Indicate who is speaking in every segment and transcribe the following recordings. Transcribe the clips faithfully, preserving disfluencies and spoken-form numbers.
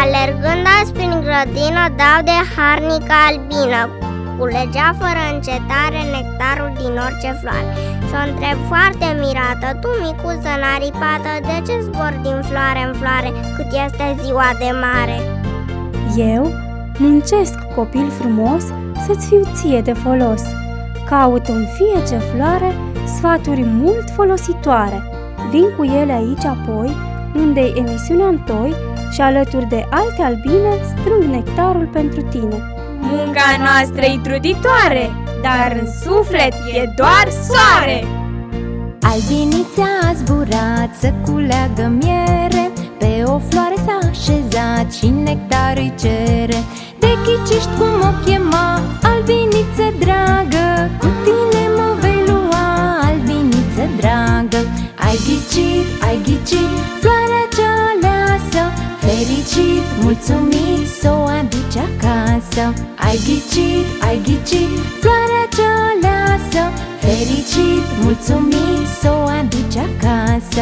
Speaker 1: Alergând azi prin grădină, dau de harnică albină. Culegea fără încetare nectarul din orice floare. Și-o întreb foarte mirată: tu, micuță naripată, de ce zbori din floare în floare cât este ziua de mare?
Speaker 2: Eu muncesc, copil frumos, să-ți fiu ție de folos. Caut în fie ce floare sfaturi mult folositoare. Vin cu ele aici apoi, unde-i emisiunea întoi, și alături de alte albine strâng nectarul pentru tine.
Speaker 3: Munca noastră-i truditoare, dar în suflet e doar soare.
Speaker 4: Albinița a zburat să culeagă miere, pe o floare s-a așezat și nectar îi cere. Te ghiciști cum o chema, albiniță dragă, cu tine mă vei lua, albiniță dragă. Ai ghicit, ai ghicit, floarea cea aleasă, fericit, mulțumit, s-o aduci acasă. Ai ghicit, ai ghicit, floarea cea aleasă, fericit, mulțumit, s-o aduci acasă.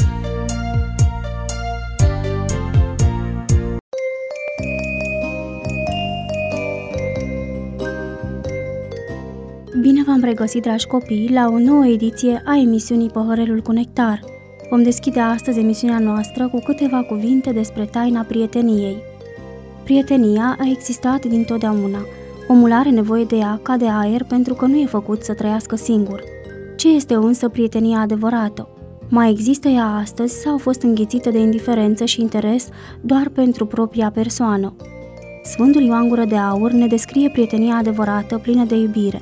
Speaker 2: Bine v-am regăsit, dragi copii, la o nouă ediție a emisiunii Păhărelul cu nectar. Vom deschide astăzi emisiunea noastră cu câteva cuvinte despre taina prieteniei. Prietenia a existat dintotdeauna. Omul are nevoie de ea ca de aer pentru că nu e făcut să trăiască singur. Ce este însă prietenia adevărată? Mai există ea astăzi sau a fost înghițită de indiferență și interes doar pentru propria persoană? Sfântul Ioan Gură de Aur ne descrie prietenia adevărată, plină de iubire.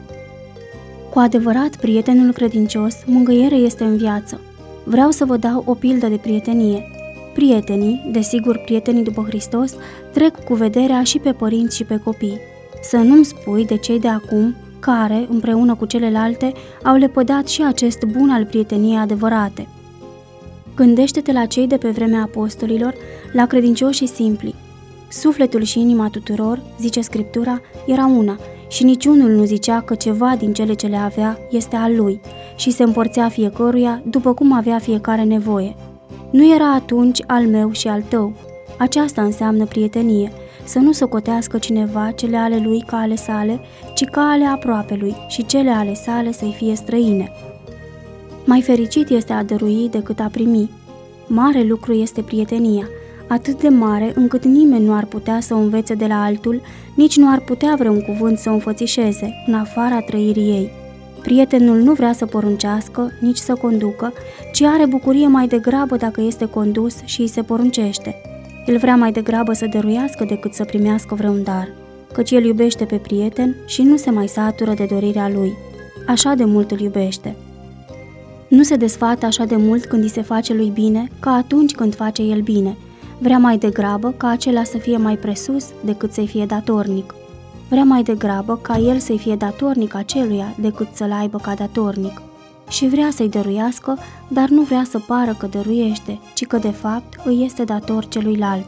Speaker 2: Cu adevărat, prietenul credincios, mângâiere este în viață. Vreau să vă dau o pildă de prietenie. Prietenii, desigur prietenii după Hristos, trec cu vederea și pe părinți și pe copii. Să nu-mi spui de cei de acum care, împreună cu celelalte, au lepădat și acest bun al prieteniei adevărate. Gândește-te la cei de pe vremea apostolilor, la credincioșii simpli. Sufletul și inima tuturor, zice Scriptura, era una și niciunul nu zicea că ceva din cele ce le avea este al lui și se împărțea fiecăruia după cum avea fiecare nevoie. Nu era atunci al meu și al tău. Aceasta înseamnă prietenie, să nu socotească cineva cele ale lui ca ale sale, ci ca ale aproapelui și cele ale sale să-i fie străine. Mai fericit este a dărui decât a primi. Mare lucru este prietenia, atât de mare încât nimeni nu ar putea să o învețe de la altul, nici nu ar putea vreun cuvânt să o înfățișeze, în afara trăirii ei. Prietenul nu vrea să poruncească, nici să conducă, ci are bucurie mai degrabă dacă este condus și îi se poruncește. El vrea mai degrabă să dăruiască decât să primească vreun dar, căci el iubește pe prieten și nu se mai satură de dorirea lui. Așa de mult îl iubește. Nu se desfată așa de mult când îi se face lui bine, ca atunci când face el bine. Vrea mai degrabă ca acela să fie mai presus decât să-i fie datornic. Vrea mai degrabă ca el să-i fie datornic aceluia decât să-l aibă ca datornic. Și vrea să-i dăruiască, dar nu vrea să pară că dăruiește, ci că de fapt îi este dator celuilalt.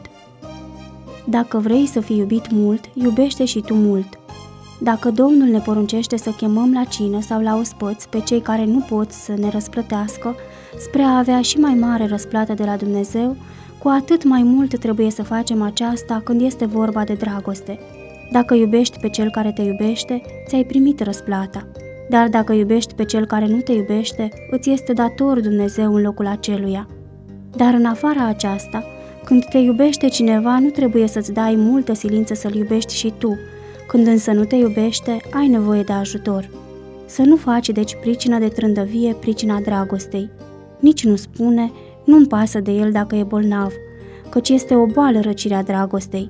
Speaker 2: Dacă vrei să fii iubit mult, iubește și tu mult. Dacă Domnul ne poruncește să chemăm la cină sau la ospăți pe cei care nu pot să ne răsplătească, spre a avea și mai mare răsplată de la Dumnezeu, cu atât mai mult trebuie să facem aceasta când este vorba de dragoste. Dacă iubești pe cel care te iubește, ți-ai primit răsplata. Dar dacă iubești pe cel care nu te iubește, îți este dator Dumnezeu în locul aceluia. Dar în afara aceasta, când te iubește cineva, nu trebuie să-ți dai multă silință să-l iubești și tu. Când însă nu te iubește, ai nevoie de ajutor. Să nu faci deci pricină de trândăvie pricina dragostei. Nici nu spune, nu-mi pasă de el dacă e bolnav, căci este o boală răcirea dragostei.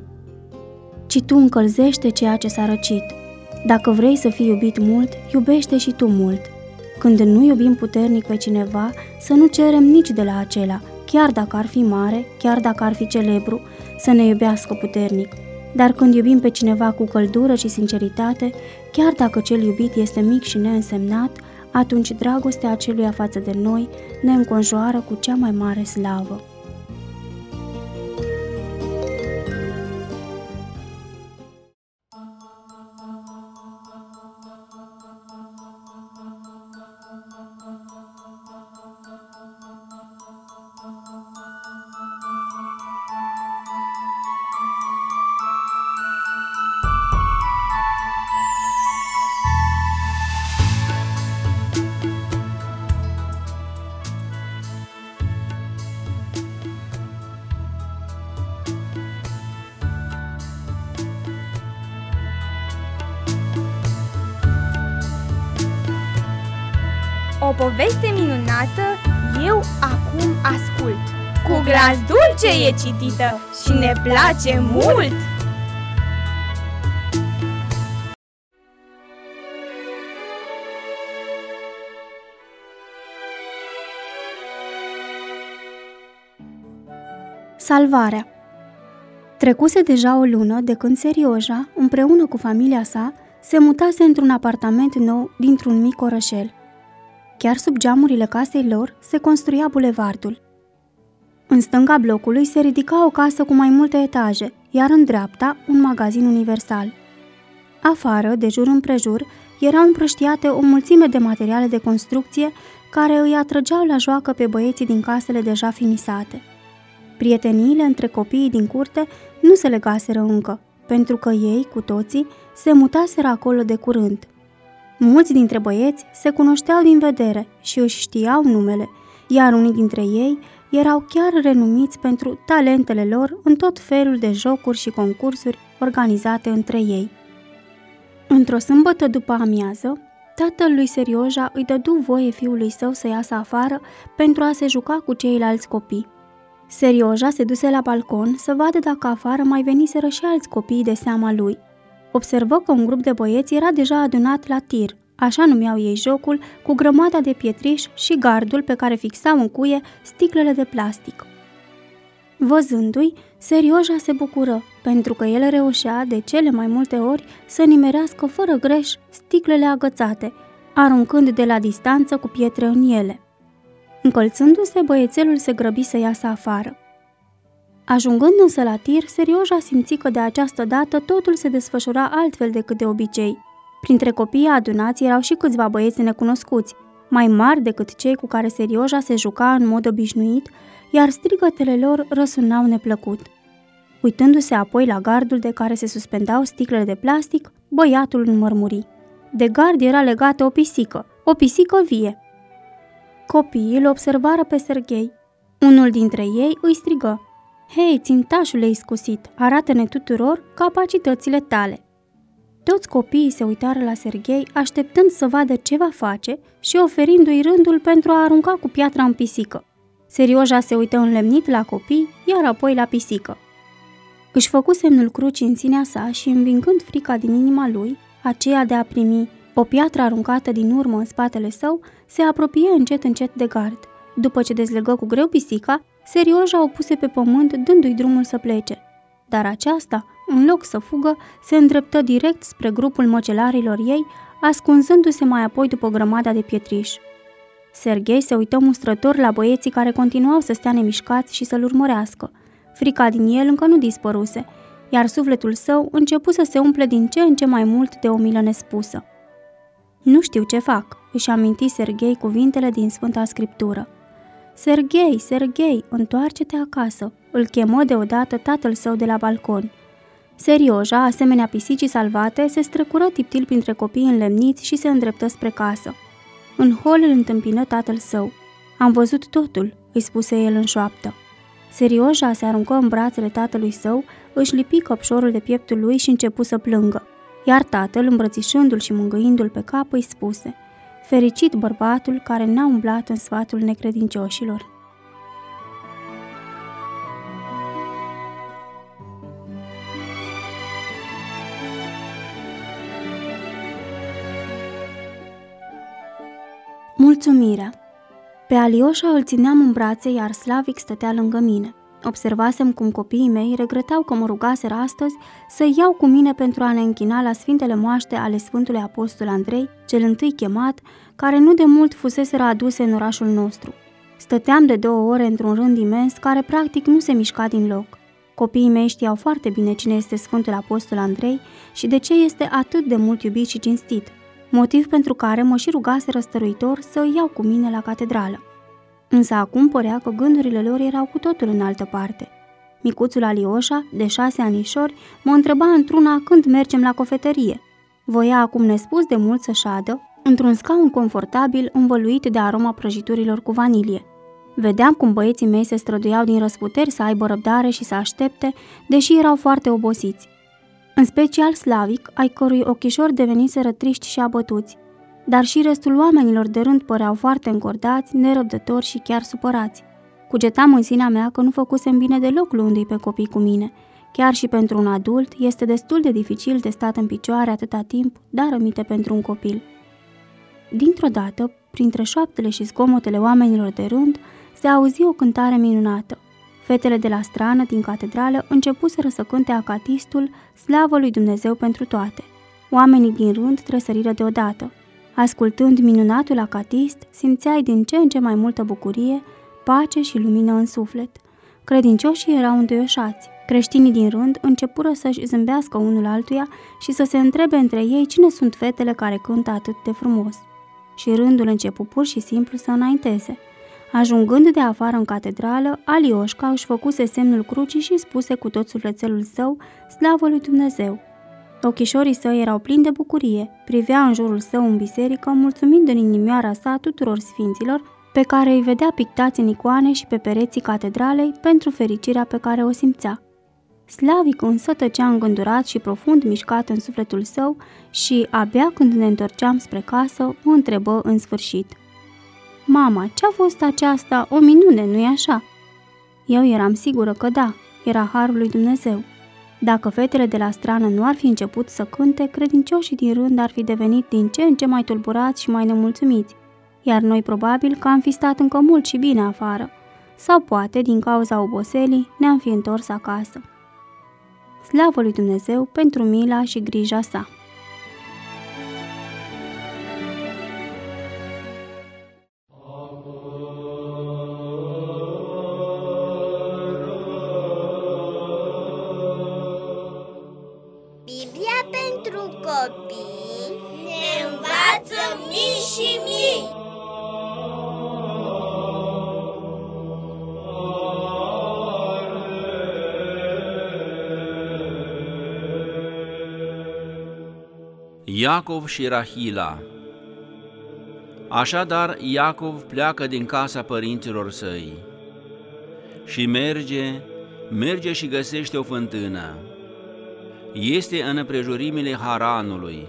Speaker 2: Ci tu încălzește ceea ce s-a răcit. Dacă vrei să fii iubit mult, iubește și tu mult. Când nu iubim puternic pe cineva, să nu cerem nici de la acela, chiar dacă ar fi mare, chiar dacă ar fi celebru, să ne iubească puternic. Dar când iubim pe cineva cu căldură și sinceritate, chiar dacă cel iubit este mic și neînsemnat, atunci dragostea aceluia față de noi ne înconjoară cu cea mai mare slavă.
Speaker 3: O poveste minunată eu acum ascult. Cu glas dulce e citită și ne place mult!
Speaker 2: Salvarea. Trecuse deja o lună de când Serioja, împreună cu familia sa, se mutase într-un apartament nou dintr-un mic orășel. Chiar sub geamurile casei lor se construia bulevardul. În stânga blocului se ridica o casă cu mai multe etaje, iar în dreapta un magazin universal. Afară, de jur împrejur, erau împrăștiate o mulțime de materiale de construcție care îi atrăgeau la joacă pe băieții din casele deja finisate. Prieteniile între copiii din curte nu se legaseră încă, pentru că ei, cu toții, se mutaseră acolo de curând. Mulți dintre băieți se cunoșteau din vedere și își știau numele, iar unii dintre ei erau chiar renumiți pentru talentele lor în tot felul de jocuri și concursuri organizate între ei. Într-o sâmbătă după amiază, tatăl lui Serioja îi dădu voie fiului său să iasă afară pentru a se juca cu ceilalți copii. Serioja se duse la balcon să vadă dacă afară mai veniseră și alți copii de seama lui. Observă că un grup de băieți era deja adunat la tir, așa numeau ei jocul, cu grămada de pietriș și gardul pe care fixau în cuie sticlele de plastic. Văzându-i, Serioja se bucură, pentru că el reușea de cele mai multe ori să nimerească fără greș sticlele agățate, aruncând de la distanță cu pietre în ele. Încălțându-se, băiețelul se grăbi să iasă afară. Ajungând însă la tir, Serioja simți că de această dată totul se desfășura altfel decât de obicei. Printre copiii adunați erau și câțiva băieți necunoscuți, mai mari decât cei cu care Serioja se juca în mod obișnuit, iar strigătele lor răsunau neplăcut. Uitându-se apoi la gardul de care se suspendau sticlele de plastic, băiatul înmărmuri. De gard era legată o pisică, o pisică vie. Copiii îl observară pe Serghei. Unul dintre ei îi strigă: „Hei, țintașule iscusit, arată-ne tuturor capacitățile tale!” Toți copiii se uitară la Serghei, așteptând să vadă ce va face și oferindu-i rândul pentru a arunca cu piatra în pisică. Serioja se uită înlemnit la copii, iar apoi la pisică. Își făcu semnul crucii în sinea sa și, învingând frica din inima lui, aceea de a primi o piatră aruncată din urmă în spatele său, se apropie încet încet de gard. După ce dezlegă cu greu pisica, Serioja o puse pe pământ, dându-i drumul să plece. Dar aceasta, în loc să fugă, se îndreptă direct spre grupul măcelarilor ei, ascunzându-se mai apoi după grămada de pietriș. Serghei se uită mustrător la băieții care continuau să stea nemișcați și să-l urmărească. Frica din el încă nu dispăruse, iar sufletul său începu să se umple din ce în ce mai mult de o milă nespusă. „Nu știu ce fac”, își aminti Serghei cuvintele din Sfânta Scriptură. „Serghei, Serghei, întoarce-te acasă”, îl chemă deodată tatăl său de la balcon. Serioja, asemenea pisicii salvate, se strecură tiptil printre copiii înlemniți și se îndreptă spre casă. În hol îl întâmpină tatăl său. „Am văzut totul”, îi spuse el în șoaptă. Serioja se aruncă în brațele tatălui său, își lipi căpșorul de pieptul lui și începu să plângă. Iar tatăl, îmbrățișându-l și mângâindu-l pe cap, îi spuse: „Fericit bărbatul care n-a umblat în sfatul necredincioșilor.” Mulțumirea. Pe Alioșa îl țineam în brațe, iar Slavic stătea lângă mine. Observasem cum copiii mei regretau că mă rugaseră astăzi să iau cu mine pentru a ne închina la sfintele moaște ale Sfântului Apostol Andrei, cel întâi chemat, care nu de mult fuseseră aduse în orașul nostru. Stăteam de două ore într-un rând imens care practic nu se mișca din loc. Copiii mei știau foarte bine cine este Sfântul Apostol Andrei și de ce este atât de mult iubit și cinstit, motiv pentru care mă și rugaseră stăruitor să îi iau cu mine la catedrală. Însă acum părea că gândurile lor erau cu totul în altă parte. Micuțul Alioșa, de șase anișori, mă întreba într-una când mergem la cofetărie. Voia acum nespus de mult să șadă, într-un scaun confortabil învăluit de aroma prăjiturilor cu vanilie. Vedeam cum băieții mei se străduiau din răsputeri să aibă răbdare și să aștepte, deși erau foarte obosiți. În special Slavic, ai cărui ochișori deveniseră triști și abătuți. Dar și restul oamenilor de rând păreau foarte încordați, nerăbdători și chiar supărați. Cugetam în sinea mea că nu făcusem bine deloc luându-i pe copii cu mine. Chiar și pentru un adult este destul de dificil de stat în picioare atâta timp, dar rămite pentru un copil. Dintr-o dată, printre șoaptele și zgomotele oamenilor de rând, se auzi o cântare minunată. Fetele de la strană din catedrală începuseră să cânte acatistul Slavă lui Dumnezeu pentru toate. Oamenii din rând tresăriră deodată. Ascultând minunatul acatist, simțeai din ce în ce mai multă bucurie, pace și lumină în suflet. Credincioșii erau înduioșați. Creștinii din rând începură să-și zâmbească unul altuia și să se întrebe între ei cine sunt fetele care cântă atât de frumos. Și rândul începu pur și simplu să înainteze. Ajungând de afară în catedrală, Alioșca își făcuse semnul crucii și spuse cu tot sufletelul său, Slavă lui Dumnezeu! Ochișorii săi erau plini de bucurie, privea în jurul său în biserică, mulțumind în inimioara sa tuturor sfinților pe care îi vedea pictați în icoane și pe pereții catedralei pentru fericirea pe care o simțea. Slavic însă tăcea îngândurat și profund mișcat în sufletul său și, abia când ne întorceam spre casă, mă întrebă în sfârșit. Mama, ce-a fost aceasta? O minune, nu-i așa? Eu eram sigură că da, era harul lui Dumnezeu. Dacă fetele de la strană nu ar fi început să cânte, credincioșii din rând ar fi devenit din ce în ce mai tulburați și mai nemulțumiți, iar noi probabil că am fi stat încă mult și bine afară, sau poate, din cauza oboselii, ne-am fi întors acasă. Slavă lui Dumnezeu pentru mila și grija sa!
Speaker 1: Biblia pentru copii ne învață mii și mii.
Speaker 5: Iacov și Rahila. Așadar, Iacov pleacă din casa părinților săi și merge, merge și găsește o fântână. Este în împrejurimile Haranului.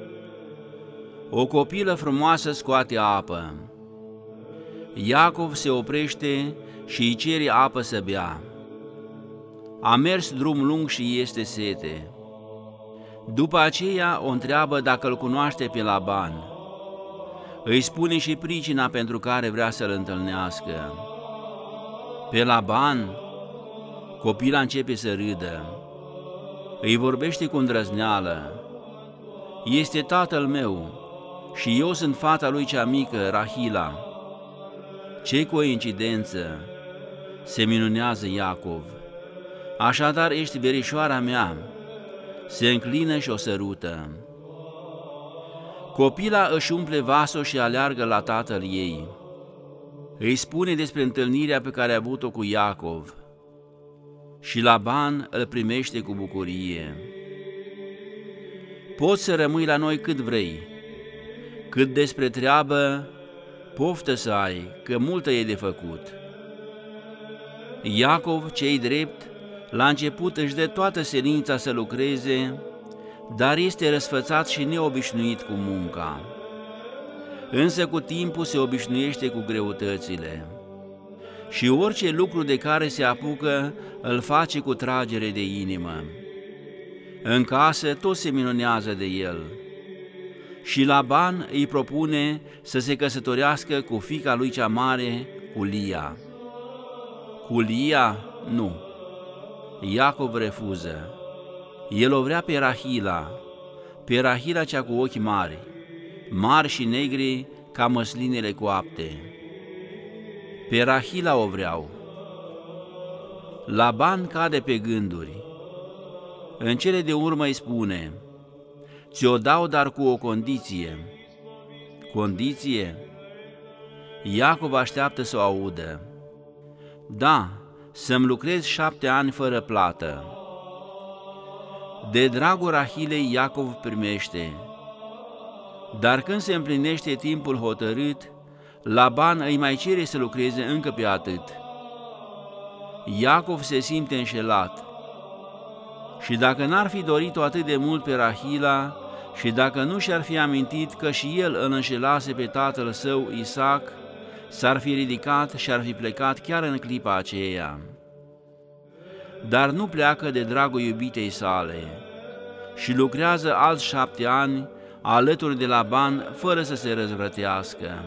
Speaker 5: O copilă frumoasă scoate apă. Iacov se oprește și îi cere apă să bea. A mers drum lung și este sete. După aceea o întreabă dacă îl cunoaște pe Laban. Îi spune și pricina pentru care vrea să-l întâlnească. Pe Laban, copila începe să râdă. Îi vorbește cu îndrăzneală. Este tatăl meu și eu sunt fata lui cea mică, Rahila. Ce coincidență! Se minunează Iacov. Așadar ești verișoara mea. Se înclină și o sărută. Copila își umple vasul și aleargă la tatăl ei. Îi spune despre întâlnirea pe care a avut-o cu Iacov. Și Laban îl primește cu bucurie. Poți să rămâi la noi cât vrei. Cât despre treabă, poftă să ai, că multă e de făcut. Iacov, cei drept, la început își dă toată silința să lucreze, dar este răsfățat și neobișnuit cu munca. Însă cu timpul se obișnuiește cu greutățile și orice lucru de care se apucă îl face cu tragere de inimă. În casă toți se minunează de el și Laban îi propune să se căsătorească cu fiica lui cea mare, cu Lia. Cu Lia, nu. Iacov refuză. El o vrea pe Rahila, pe Rahila cea cu ochi mari, mari și negri ca măslinele coapte. Pe Rahila o vreau. Laban cade pe gânduri. În cele de urmă îi spune, ți-o dau, dar cu o condiție. Condiție? Iacov așteaptă să o audă. Da, să-mi lucrez șapte ani fără plată. De dragul Rahilei Iacov primește. Dar când se împlinește timpul hotărât, Laban îi mai cere să lucreze încă pe atât. Iacov se simte înșelat. Și dacă n-ar fi dorit-o atât de mult pe Rahila, și dacă nu și-ar fi amintit că și el îl înșelase pe tatăl său Isaac, s-ar fi ridicat și ar fi plecat chiar în clipa aceea. Dar nu pleacă de dragul iubitei sale și lucrează alți șapte ani alături de Laban fără să se răzvrătească.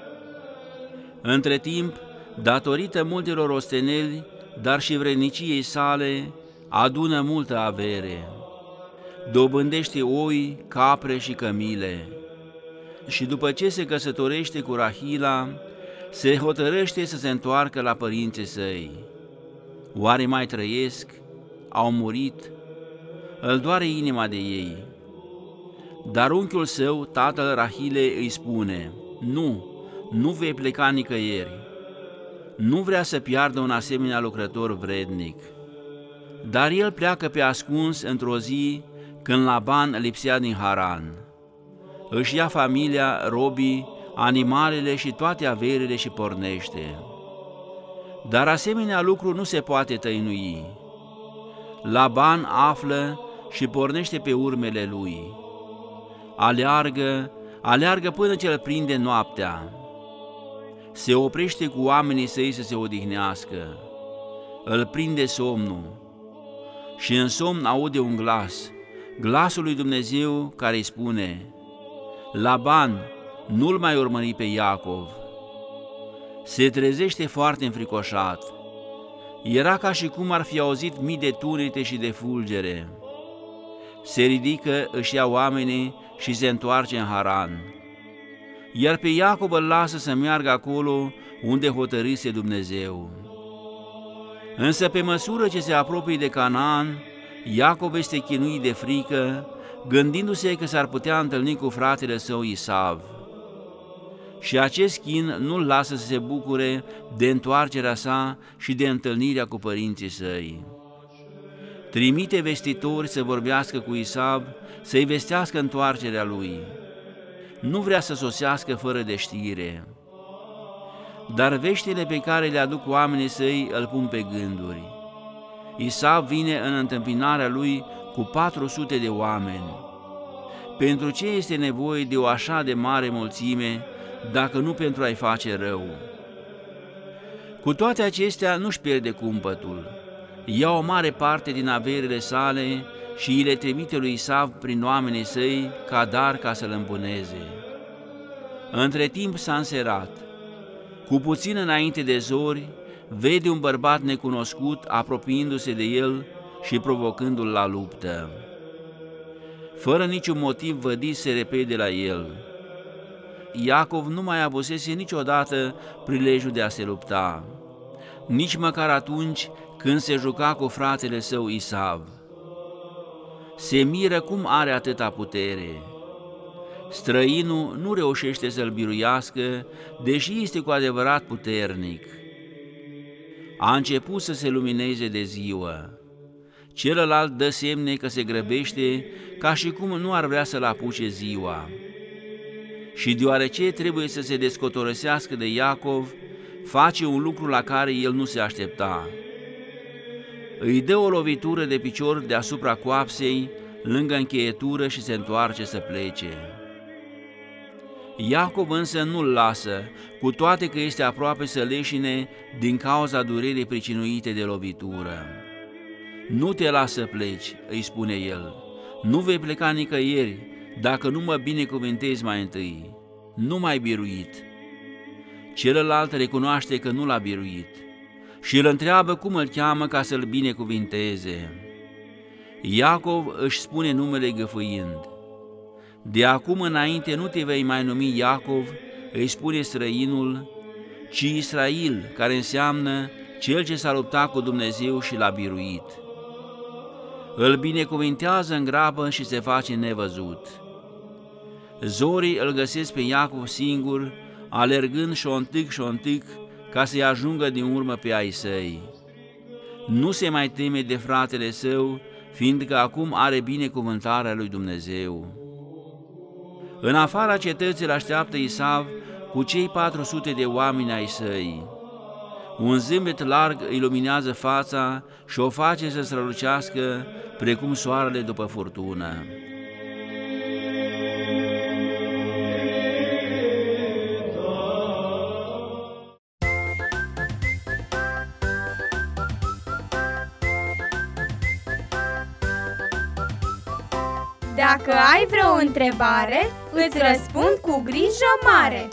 Speaker 5: Între timp, datorită multelor osteneli, dar și vredniciei sale, adună multă avere. Dobândește oi, capre și cămile. Și după ce se căsătorește cu Rahila, se hotărăște să se întoarcă la părinții săi. Oare mai trăiesc? Au murit? Îl doare inima de ei. Dar unchiul său, tatăl Rahilei, îi spune: nu, nu vei pleca nicăieri. Nu vrea să piardă un asemenea lucrător vrednic. Dar el pleacă pe ascuns într-o zi când Laban lipsea din Haran. Își ia familia, robii, animalele și toate averile și pornește. Dar asemenea lucru nu se poate tăinui. Laban află și pornește pe urmele lui. Aleargă, aleargă până ce îl prinde noaptea. Se oprește cu oamenii săi să se odihnească. Îl prinde somnul și în somn aude un glas, glasul lui Dumnezeu care îi spune: Laban, nu-l mai urmări pe Iacov. Se trezește foarte înfricoșat. Era ca și cum ar fi auzit mii de tunete și de fulgere. Se ridică, își ia oamenii și se întoarce în Haran. Iar pe Iacov îl lasă să meargă acolo unde hotărâse Dumnezeu. Însă pe măsură ce se apropie de Canaan, Iacov este chinuit de frică, gândindu-se că s-ar putea întâlni cu fratele său Isav. Și acest chin nu-l lasă să se bucure de întoarcerea sa și de întâlnirea cu părinții săi. Trimite vestitori să vorbească cu Isav, să-i vestească întoarcerea lui. Nu vrea să sosească fără de știre. Dar veștile pe care le aduc oamenii săi îl pun pe gânduri. Isav vine în întâmpinarea lui cu patru sute de oameni. Pentru ce este nevoie de o așa de mare mulțime, dacă nu pentru a-i face rău? Cu toate acestea nu-și pierde cumpătul. Ia o mare parte din averile sale și îi le trimite lui Isav prin oamenii săi ca dar ca să-l îmbuneze. Între timp s-a înserat. Cu puțin înainte de zori, vede un bărbat necunoscut apropiindu-se de el și provocându-l la luptă. Fără niciun motiv vădit se repede la el. Iacov nu mai avusese niciodată prilejul de a se lupta, nici măcar atunci când se juca cu fratele său Isav. Se miră cum are atâta putere. Străinul nu reușește să-l biruiască, deși este cu adevărat puternic. A început să se lumineze de ziua. Celălalt dă semne că se grăbește, ca și cum nu ar vrea să-l apuce ziua. Și deoarece trebuie să se descotorosească de Iacov, face un lucru la care el nu se aștepta. Îi dă o lovitură de picior deasupra coapsei, lângă încheietură și se întoarce să plece. Iacov însă nu-l lasă, cu toate că este aproape să leșine din cauza durerii pricinuite de lovitură. Nu te las să pleci, îi spune el, nu vei pleca nicăieri, dacă nu mă binecuvântezi mai întâi, nu m-ai biruit. Celălalt recunoaște că nu l-a biruit și îl întreabă cum îl cheamă ca să-l binecuvinteze. Iacov își spune numele gâfâind. De acum înainte nu te vei mai numi Iacov, îi spune străinul, ci Israel, care înseamnă cel ce s-a luptat cu Dumnezeu și l-a biruit. Îl binecuvintează în grabă și se face nevăzut. Zorii îl găsesc pe Iacov singur, alergând șontic șontic ca să-i ajungă din urmă pe ai săi. Nu se mai teme de fratele său, fiindcă acum are binecuvântarea lui Dumnezeu. În afara cetății îl așteaptă Isav cu cei patru sute de oameni ai săi. Un zâmbet larg îi luminează fața și o face să strălucească precum soarele după furtună.
Speaker 3: Dacă ai vreo întrebare, îți răspund cu grijă mare.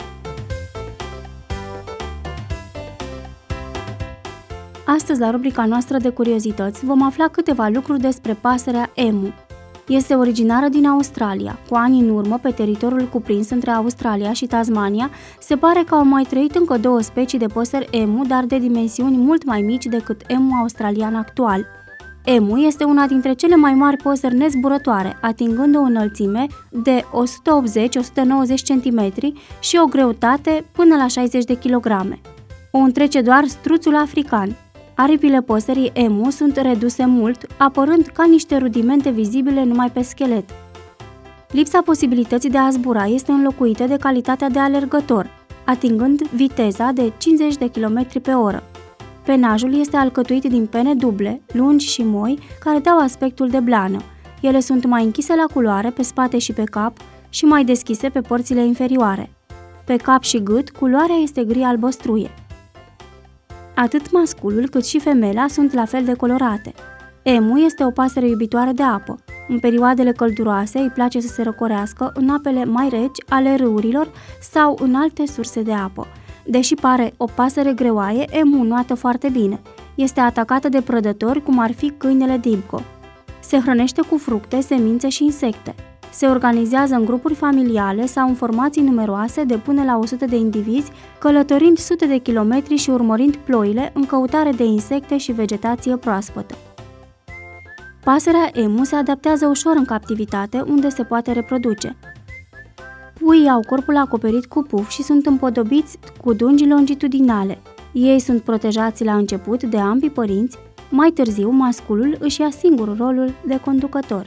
Speaker 2: Astăzi, la rubrica noastră de curiozități, vom afla câteva lucruri despre pasărea emu. Este originară din Australia. Cu ani în urmă, pe teritoriul cuprins între Australia și Tasmania, se pare că au mai trăit încă două specii de păsări emu, dar de dimensiuni mult mai mici decât emu australian actual. Emu este una dintre cele mai mari păsări nezburătoare, atingând o înălțime de o sută optzeci - o sută nouăzeci centimetri și o greutate până la șaizeci de kilograme. O întrece doar struțul african. Aripile păsării emu sunt reduse mult, apărând ca niște rudimente vizibile numai pe schelet. Lipsa posibilității de a zbura este înlocuită de calitatea de alergător, atingând viteza de cincizeci de kilometri pe oră. Penajul este alcătuit din pene duble, lungi și moi, care dau aspectul de blană. Ele sunt mai închise la culoare pe spate și pe cap și mai deschise pe părțile inferioare. Pe cap și gât, culoarea este gri albăstruie. Atât masculul cât și femela sunt la fel de colorate. Emu este o pasăre iubitoare de apă. În perioadele călduroase îi place să se răcorească în apele mai reci ale râurilor sau în alte surse de apă. Deși pare o pasăre greoaie, emu înoată foarte bine. Este atacată de prădători cum ar fi câinele Dibco. Se hrănește cu fructe, semințe și insecte. Se organizează în grupuri familiale sau în formații numeroase de până la o sută de indivizi, călătorind sute de kilometri și urmărind ploile în căutare de insecte și vegetație proaspătă. Pasărea emu se adaptează ușor în captivitate, unde se poate reproduce. Puii au corpul acoperit cu puf și sunt împodobiți cu dungi longitudinale. Ei sunt protejați la început de ambii părinți, mai târziu masculul își ia singur rolul de conducător.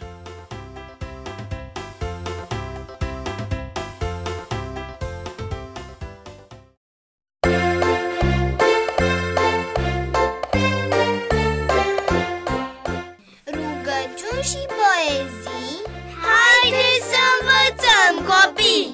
Speaker 1: Rugăciuni și poezii, haideți să învățăm, copii!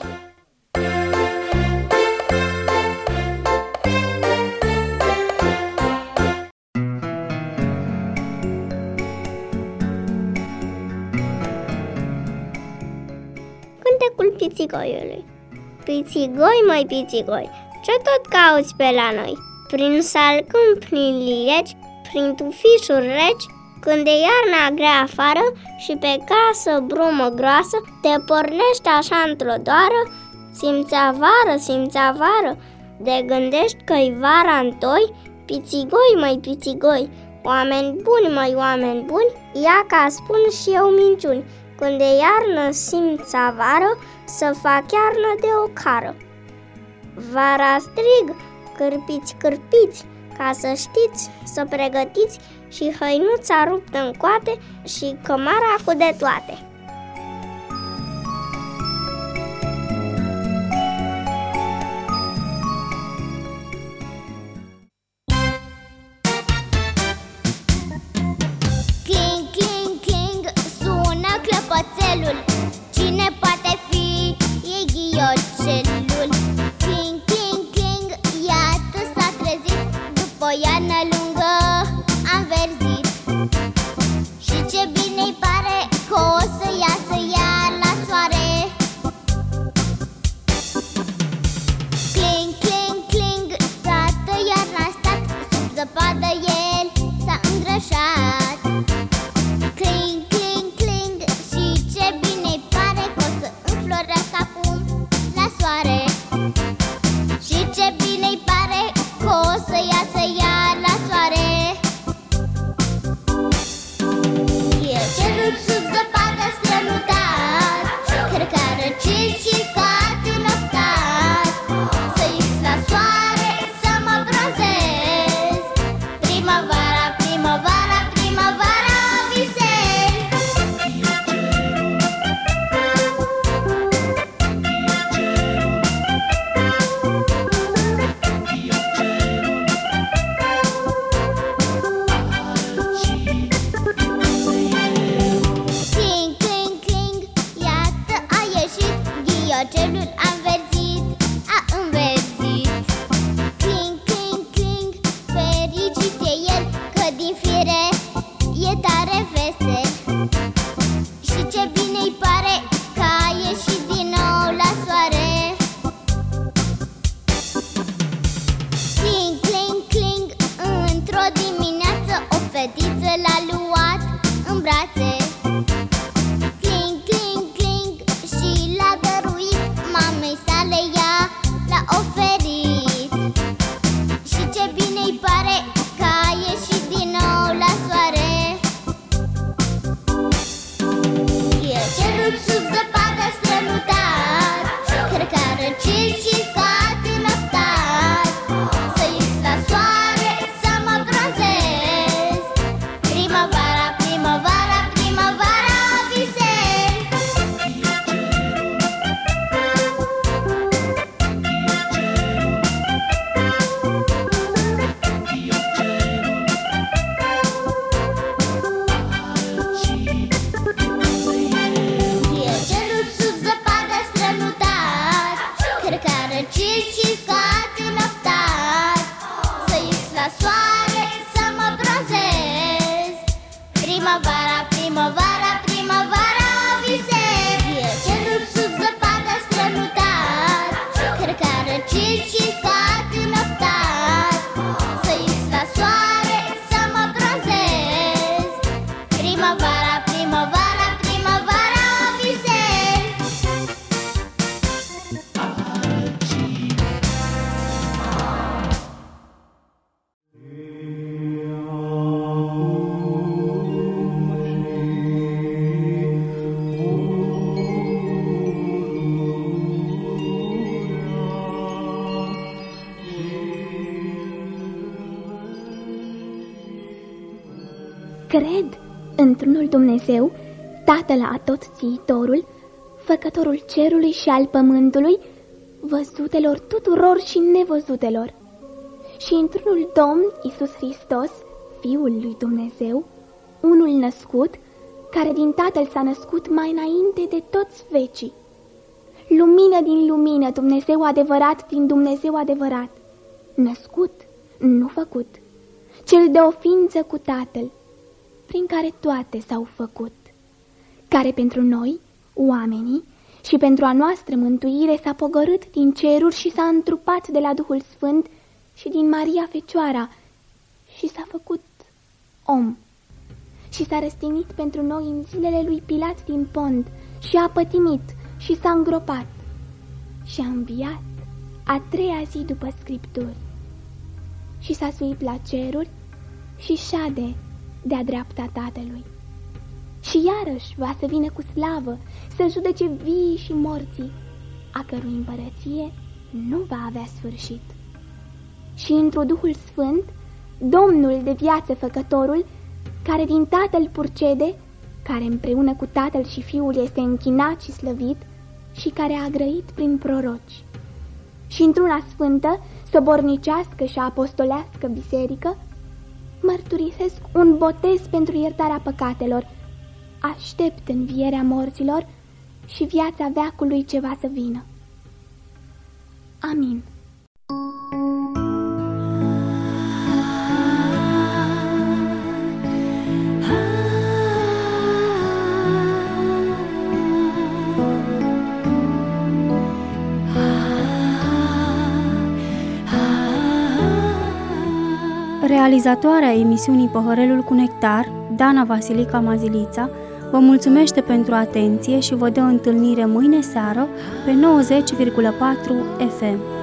Speaker 1: Cântecul pițigoiului. Pițigoi, măi pițigoi, ce tot cauți pe la noi? Prin salcâm, prin lileci, prin tufișuri reci, când e iarna grea afară și pe casă brumă groasă, te pornești așa într-o doară, simți avară, simți avară, de gândești că-i vara întoi, pițigoi, măi pițigoi, oameni buni, măi oameni buni, ia ca spun și eu minciuni, când e iarnă simți avară, să fac iarnă de o cară. Vara strig, cârpiți, cârpiți, ca să știți, să pregătiți și hăinuța ruptă în coate și cămara cu de toate.
Speaker 6: Cling, cling, cling, sună clopoțelul. Cine poate fi? E ghiocelul. Cling, cling, cling, iată s-a trezit. După o iarnă lungă am verzit. Și ce bine-i pare că o să
Speaker 7: Cred într-unul Dumnezeu, Tatăl Atotțiitorul, Făcătorul cerului și al pământului, văzutelor tuturor și nevăzutelor, și într-unul Domn Iisus Hristos, Fiul lui Dumnezeu, unul născut, care din Tatăl s-a născut mai înainte de toți vecii. Lumină din lumină, Dumnezeu adevărat din Dumnezeu adevărat, născut, nu făcut, cel de o ființă cu Tatăl, prin care toate s-au făcut, care pentru noi, oamenii, și pentru a noastră mântuire s-a pogorât din ceruri și s-a întrupat de la Duhul Sfânt și din Maria Fecioara și s-a făcut om. Și s-a răstignit pentru noi în zilele lui Pilat din Pont și a pătimit și s-a îngropat și a înviat a treia zi după Scripturi și s-a suit la ceruri și șade de-a dreapta Tatălui. Și iarăși va să vină cu slavă să judece vii și morții, a cărui împărăție nu va avea sfârșit. Și într-o Duhul Sfânt, Domnul de viață Făcătorul, care din Tatăl purcede, care împreună cu Tatăl și Fiul este închinat și slăvit și care a grăit prin proroci. Și într-una sfântă, sobornicească și apostolească biserică, mărturisesc un botez pentru iertarea păcatelor, aștept învierea morților și viața veacului ce va să vină. Amin.
Speaker 2: Realizatoarea emisiunii Păhărelul cu Nectar, Dana Vasilica Mazilița, vă mulțumește pentru atenție și vă dă întâlnire mâine seară pe nouăzeci virgulă patru F M.